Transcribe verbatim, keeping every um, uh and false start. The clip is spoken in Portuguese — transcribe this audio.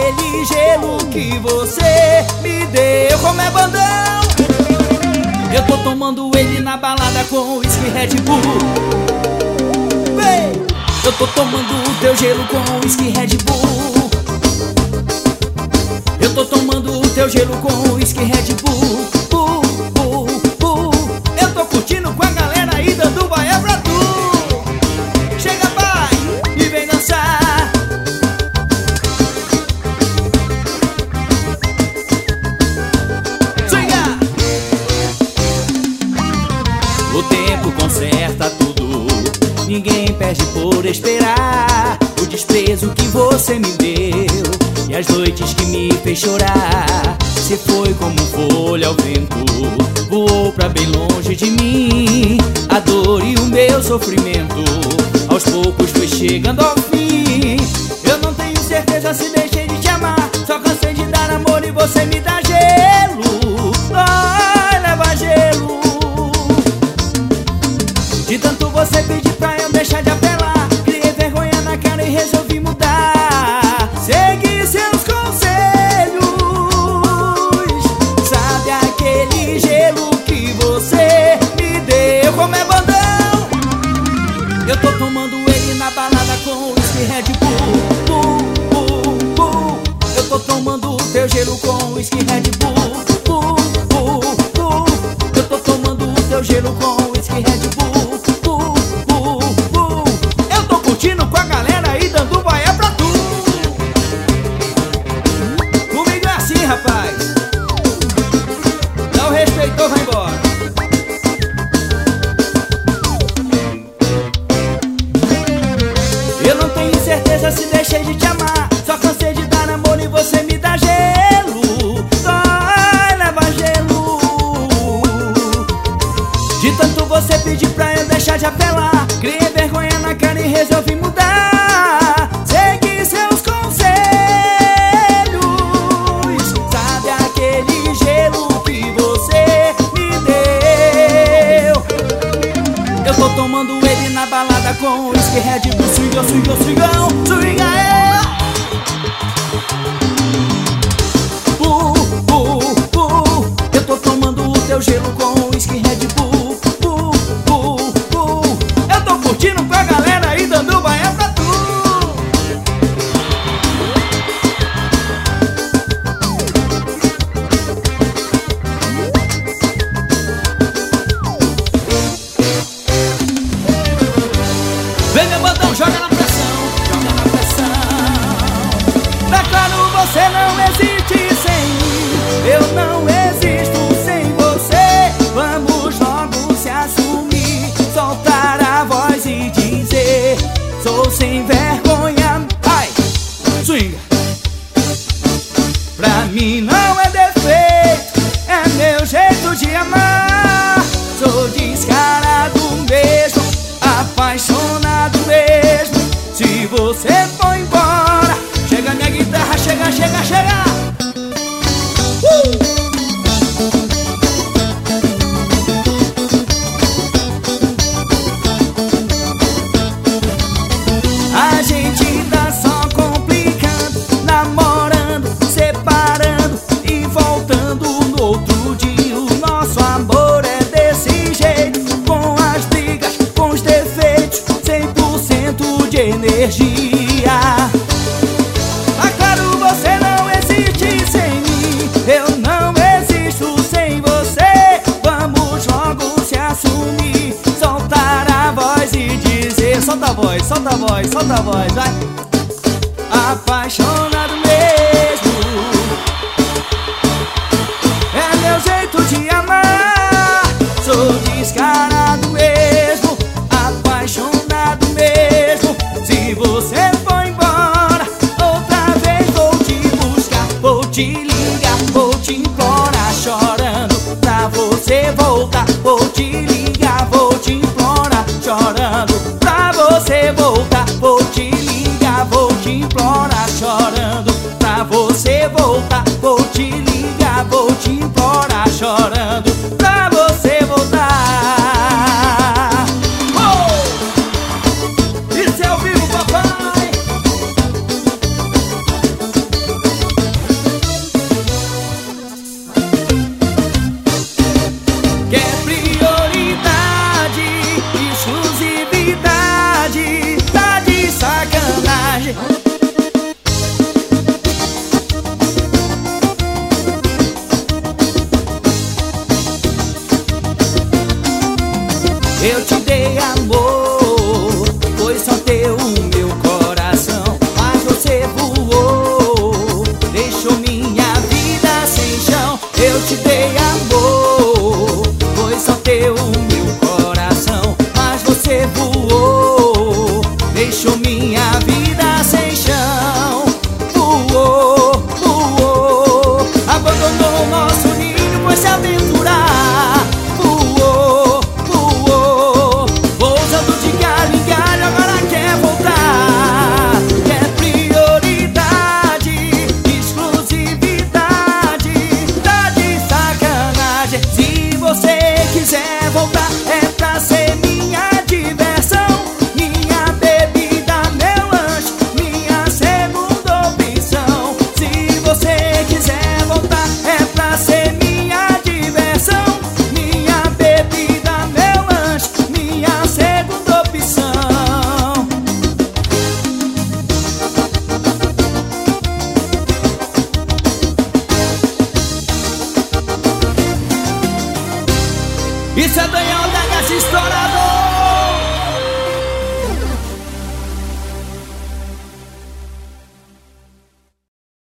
aquele gelo que você me deu. Como é bandão, eu tô tomando ele na balada com whisky Red Bull. Vem, eu tô tomando o teu gelo com whisky Red Bull. Eu tô tomando o teu gelo com whisky Red Bull. Bull, bull, bull. Eu tô curtindo com a galera aí, dando baia pra tu. Chega, pai, e vem dançar. Swinga! O tempo conserta tudo, ninguém perde por esperar. O desprezo que você me deu e as noites que me fez chorar, se foi como folha ao vento, voou pra bem longe de mim. A dor e o meu sofrimento aos poucos foi chegando ao fim. Eu não tenho certeza se deixei de te amar, só cansei de dar amor e você me dá gelo. Ai, leva gelo. De tanto você pedir pra eu deixar de apelar, criei vergonha na cara e resolvi mudar. Segui seus conselhos, sabe aquele gelo que você me deu. Como é bandão, eu tô tomando ele na balada com whisky Red Bull. Bull, bull, bull. Eu tô tomando o teu gelo com whisky Red Bull. Bull, bull, bull. Eu tô tomando o teu gelo com whisky Red Bull. Bull, bull, bull. Eu tô curtindo com a galera aí, dando baia pra tu. Comigo é assim, rapaz. Não respeitou, vai embora. Eu não tenho certeza se deixei de te amar, só cansei de dar amor e você me dá gelo. Vai, leva gelo. De tanto você pedir pra eu deixar de apelar, criei vergonha na cara e resolvi mudar. Segui seus conselhos, sabe aquele gelo que você me deu. Eu tô tomando ele na balada com whisky Red Bull. Swinga, swinga, swingão, swinga, é. Bull, bull, bull. Eu tô tomando o teu gelo com whisky Red Bull. Bull, bull, bull. Eu tô curtindo com a galera aí, dando baia pra tu. Vem, meu bandão, joga na pressão, joga na pressão. É claro, você não existe sem mim, eu não existo sem você. Vamos logo se assumir, soltar a voz e dizer: sou sem vergonha. Ai, swinga. Pra mim não é defeito, é meu jeito de amar. Sou descarado mesmo, apaixonado mesmo. Se você for embora, chega minha guitarra, chega, chega, chega. uh! A gente tá só complicando, namorando, separando e voltando no outro dia. O nosso amor é desse jeito, com as brigas, com os defeitos, cem por cento de energia. Ah, claro, você não existe sem mim, eu não existo sem você. Vamos logo se assumir, soltar a voz e dizer: solta a voz, solta a voz, solta a voz, vai. Apaixonado mesmo, é meu jeito de amar. Sou descarado mesmo, apaixonado mesmo. Se você for embora, outra vez vou te buscar, vou te ligar, vou te implorar, chorando pra você voltar. Vou te ligar, vou te implorar, chorando pra você voltar. Vou te ligar, vou te implorar, chorando pra você voltar. Vou te ligar, vou te implorar, chorando pra você voltar. Oh! Isso é ao vivo, papai. Eu te dei amor, foi só teu o meu coração, mas você voou, deixou minha vida sem chão. Eu te dei amor, foi só teu o meu coração, mas você voou, deixou minha vida sem chão. Voou, voou, abandonou o nosso ninho, foi se aventurar. Voou, voou, pousando de galho em galho, agora quer voltar. Quer prioridade, exclusividade, tá de sacanagem. Se você quiser voltar, é pra ser minha diversão, minha bebida, meu lanche, minha segunda opção. Se você quiser voltar, é pra ser minha diversão, minha bebida, meu lanche, minha segunda opção. Isso é Daniel da Gassa História.